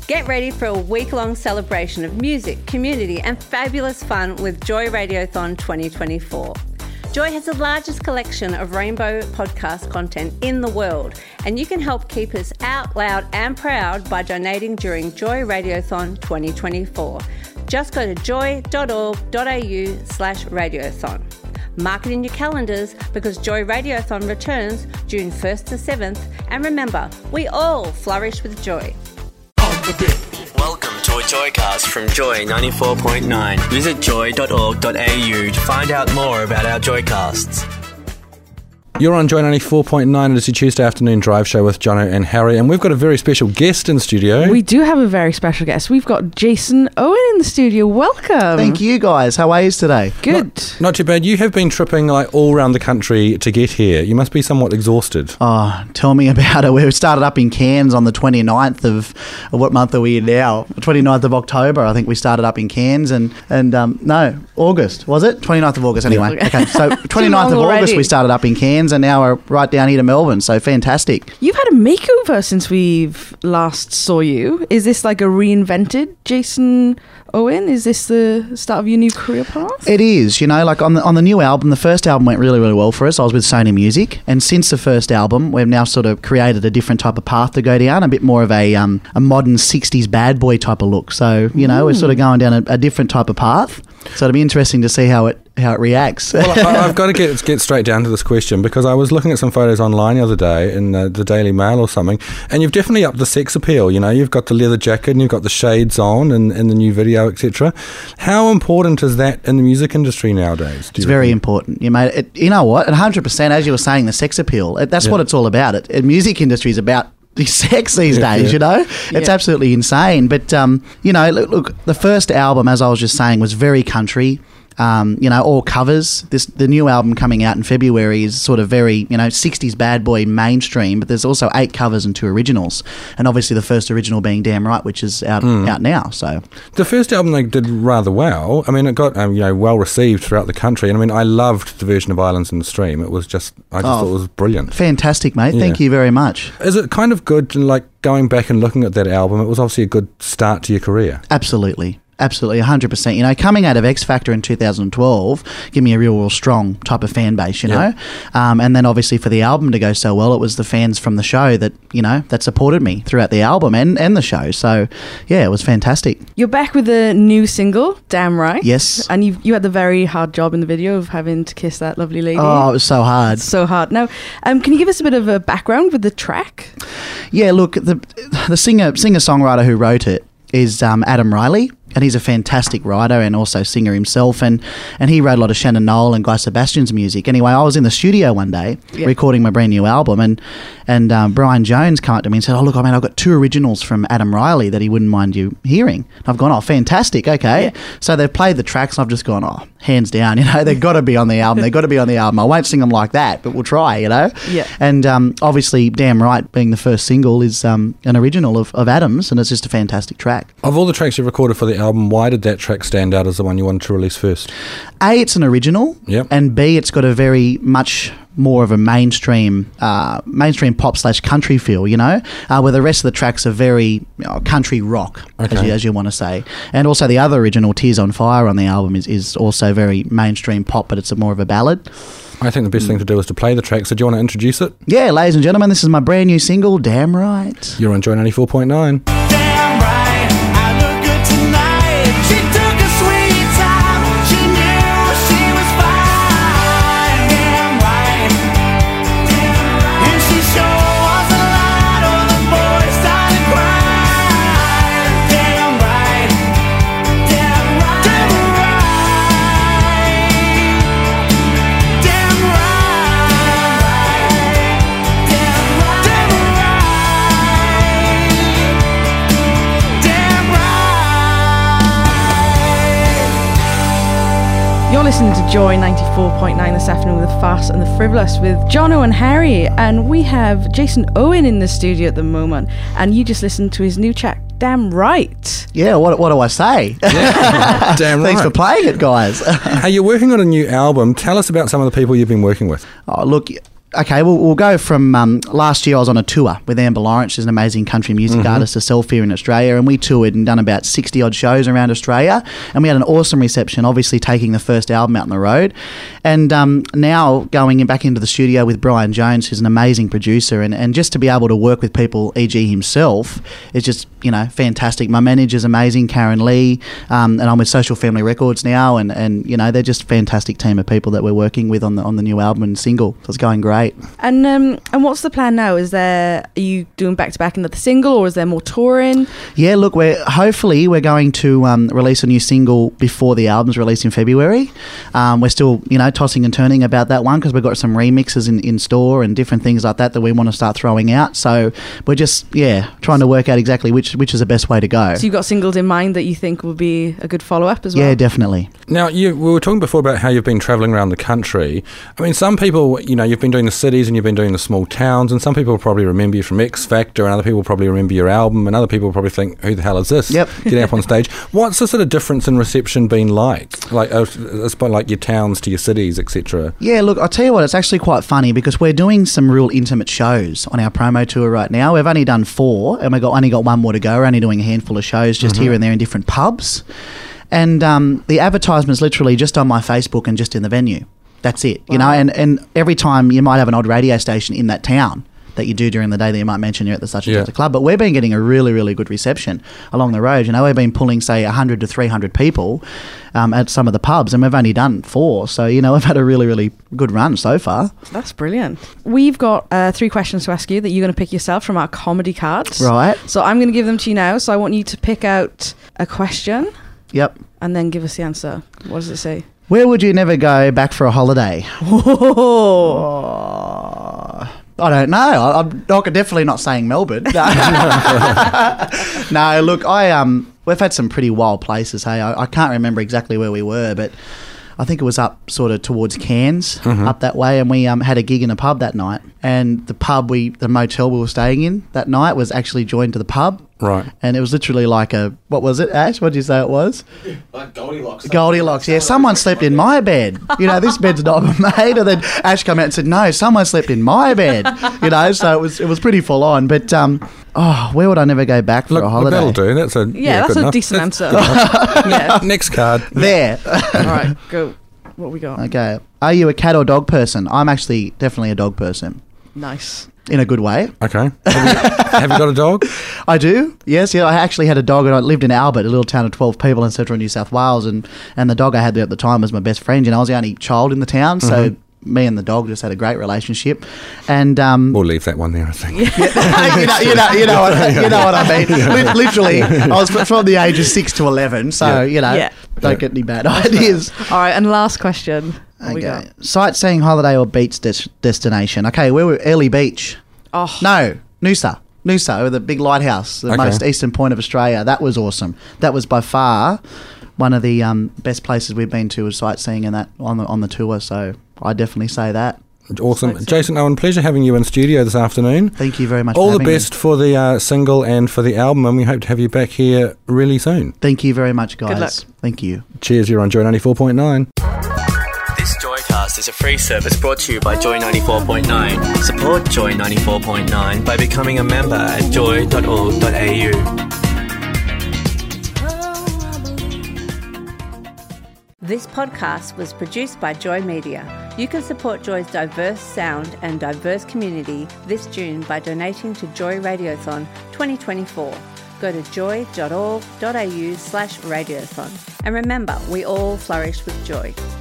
Get ready for a week-long celebration of music, community and fabulous fun with Joy Radiothon 2024. Joy has the largest collection of rainbow podcast content in the world, and you can help keep us out loud and proud by donating during Joy Radiothon 2024. Just go to joy.org.au/radiothon. Mark it in your calendars because Joy Radiothon returns June 1st to 7th, and remember, we all flourish with joy. Welcome to a Joycast from Joy 94.9. Visit joy.org.au to find out more about our Joycasts. You're on Joy 94.9 and it's your Tuesday afternoon drive show with Jono and Harry, and we've got a very special guest in studio. We do have a very special guest. We've got Jason Owen in the studio. Welcome. Thank you, guys. How are you today? Good. Not too bad. You have been tripping like all around the country to get here. You must be somewhat exhausted. Oh, tell me about it. We started up in Cairns on the 29th of what month are we in now? 29th of October, I think we started up in Cairns, and no, August, was it? 29th of August, anyway. Yeah. Okay, so 29th of August we started up in Cairns, and now we're right down here to Melbourne, so fantastic. You've had a makeover since we've last saw you. Is this like a reinvented Jason Owen? Is this the start of your new career path? It is, you know, like on the new album, the first album went really, really well for us. I was with Sony Music, and since the first album, we've now sort of created a different type of path to go down, a bit more of a modern 60s bad boy type of look. So, you know, we're sort of going down a different type of path. So it'll be interesting to see how it reacts. Well, I've got to get straight down to this question because I was looking at some photos online the other day in the Daily Mail or something, and you've definitely upped the sex appeal. You know, you've got the leather jacket and you've got the shades on in the new video, etc. How important is that in the music industry nowadays? It's very important. You know what? 100%, as you were saying, the sex appeal. That's what it's all about. The music industry is about the sex these days, you know? It's absolutely insane. But, you know, look, the first album, as I was just saying, was very country. You know, all covers. The new album coming out in February is sort of very, you know, 60s bad boy mainstream, but there's also 8 covers and 2 originals. And obviously the first original being Damn Right, which is out now. So the first album they did rather well. I mean, it got well received throughout the country. And I mean, I loved the version of Islands in the Stream. It was just, I thought it was brilliant. Fantastic, mate. Yeah. Thank you very much. Is it kind of good, like going back and looking at that album, it was obviously a good start to your career? Absolutely. Absolutely, 100%. You know, coming out of X Factor in 2012, give me a real strong type of fan base, you know. And then obviously for the album to go so well, it was the fans from the show that, you know, that supported me throughout the album and the show. So, yeah, it was fantastic. You're back with a new single, Damn Right. Yes. And you had the very hard job in the video of having to kiss that lovely lady. Oh, it was so hard. So hard. Now, can you give us a bit of a background with the track? Yeah, look, the singer-songwriter who wrote it is Adam Riley, and he's a fantastic writer and also singer himself, and he wrote a lot of Shannon Noll and Guy Sebastian's music. Anyway, I was in the studio one day recording my brand new album, and Brian Jones came up to me and said, "Oh, look, I've got 2 originals from Adam Riley that he wouldn't mind you hearing." And I've gone, "Oh, fantastic, okay." Yeah. So they've played the tracks, and I've just gone, "Oh, hands down, you know, they've got to be on the album. They've got to be on the album. I won't sing them like that, but we'll try, you know." Yeah. And obviously, Damn Right being the first single is an original of Adam's, and it's just a fantastic track. Of all the tracks you recorded for the album, why did that track stand out as the one you wanted to release first? A, it's an original, and B, it's got a very much more of a mainstream pop/country feel, you know, where the rest of the tracks are very country rock, as you want to say. And also the other original, Tears on Fire, on the album is also very mainstream pop, but it's more of a ballad. I think the best thing to do is to play the track. So do you want to introduce it? Yeah, ladies and gentlemen, this is my brand new single, Damn Right. You're on Joy 94.9. Damn right, I look good tonight. She took a sweet time. She knew she was fine. Damn right, and she sure was a lot. All the boys started crying. Damn right, damn right, damn right, damn right, damn right, damn right. You're listening to Joy 94.9 this afternoon with The Fast and the Frivolous with Jono and Harry, and we have Jason Owen in the studio at the moment, and you just listened to his new track, Damn Right. Yeah, what do I say? Yeah. Damn right. Thanks for playing it, guys. Hey, you're working on a new album. Tell us about some of the people you've been working with. Oh, look, Okay, we'll go from last year. I was on a tour with Amber Lawrence, who's an amazing country music artist herself here in Australia, and we toured and done about 60 odd shows around Australia, and we had an awesome reception, obviously taking the first album out on the road, and now going back into the studio with Brian Jones, who's an amazing producer, and just to be able to work with people, e.g. himself, is just, fantastic. My manager's amazing, Karen Lee, and I'm with Social Family Records now, and they're just a fantastic team of people that we're working with on the new album and single, so it's going great. And what's the plan now? Are you doing back-to-back another single, or is there more touring? Yeah, look, we're going to release a new single before the album's released in February. We're still, tossing and turning about that one because we've got some remixes in store and different things like that we want to start throwing out. So we're just, trying to work out exactly which is the best way to go. So you've got singles in mind that you think will be a good follow-up as well? Yeah, definitely. Now, we were talking before about how you've been travelling around the country. I mean, some people, you've been doing the cities and you've been doing the small towns, and some people probably remember you from X Factor, and other people probably remember your album, and other people probably think, who the hell is this? Yep. Getting up on stage. What's the sort of difference in reception been like? Like, like your towns to your cities, etc.? Yeah, look, I'll tell you what, it's actually quite funny because we're doing some real intimate shows on our promo tour right now. We've only done 4, and we've only got 1 more to go. We're only doing a handful of shows just here and there in different pubs. And the advertisement's literally just on my Facebook and just in the venue. That's it, and every time you might have an odd radio station in that town that you do during the day that you might mention you're at the such and such a club. But we've been getting a really, really good reception along the road. We've been pulling, say, 100 to 300 people at some of the pubs, and we've only done 4. So, we've had a really, really good run so far. That's brilliant. We've got 3 questions to ask you that you're going to pick yourself from our comedy cards. Right. So I'm going to give them to you now. So I want you to pick out a question. Yep. And then give us the answer. What does it say? Where would you never go back for a holiday? I don't know. I'm definitely not saying Melbourne. No, look, we've had some pretty wild places. Hey, I can't remember exactly where we were, but I think it was up sort of towards Cairns, up that way, and we had a gig in a pub that night. And the motel we were staying in that night was actually joined to the pub. Right. And it was literally like what was it, Ash? What did you say it was? Like Goldilocks. Goldilocks, yeah. Someone slept in my bed. This bed's not made. And then Ash came out and said, no, someone slept in my bed. So it was pretty full on. But, where would I never go back for a holiday? That'll do. That's a that's good a enough. decent answer. Yeah. Next card. There. All right, go. What we got? Okay. Are you a cat or dog person? I'm actually definitely a dog person. Nice. In a good way. Okay. Have you got a dog? I do. Yes. Yeah. I actually had a dog, and I lived in Albert, a little town of 12 people in central New South Wales, and the dog I had there at the time was my best friend. I was the only child in the town, so me and the dog just had a great relationship. And we'll leave that one there, I think. you know what I mean. Literally, I was from the age of 6 to 11, so don't get any bad ideas. All right, and last question. What we got? Sightseeing, holiday, or beach destination? Okay, where were Early Beach? Oh No, Noosa, the big lighthouse, the most eastern point of Australia. That was awesome. That was by far one of the best places we've been to, was sightseeing and that on the tour. So I definitely say that. Awesome. Jason Owen, pleasure having you in studio this afternoon. Thank you very much. All for the having best for the single and for the album, and we hope to have you back here really soon. Thank you very much, guys. Good luck. Thank you. Cheers, you're on Joy 94.9. This Joycast is a free service brought to you by Joy 94.9. Support Joy 94.9 by becoming a member at joy.org.au. This podcast was produced by Joy Media. You can support Joy's diverse sound and diverse community this June by donating to Joy Radiothon 2024. Go to joy.org.au/radiothon. And remember, we all flourish with joy.